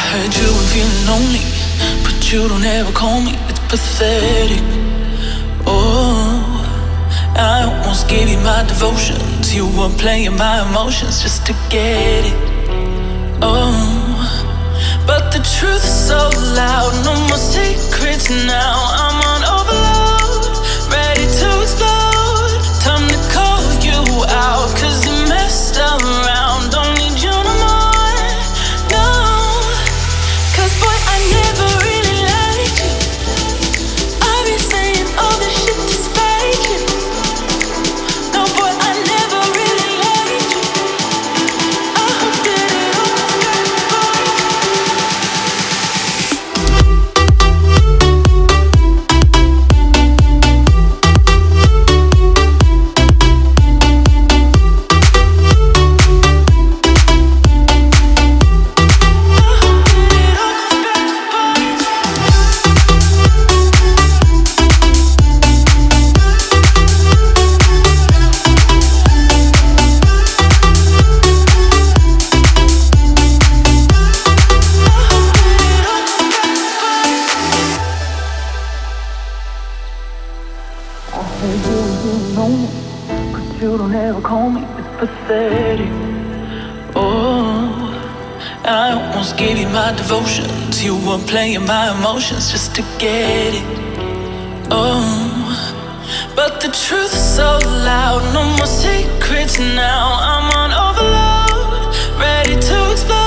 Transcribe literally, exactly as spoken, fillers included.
Heard you were feeling lonely, but you don't ever call me. It's pathetic. Oh, I almost gave you my devotions. You were playing my emotions just to get it. Oh, but the truth's so loud. No more secrets now. I'm on overload, ready to explode. Time to call you out, 'cause you messed around. Don't need you no more, no. 'Cause boy, I never really liked you. I've been saying all this shit to spite you. No boy, I never really liked you. I hope that it all comes back to you don't ever call me, it's pathetic. Oh, I almost gave you my devotions. You were playing my emotions just to get it. Oh, but the truth's so loud. No more secrets now. I'm on overload, ready to explode.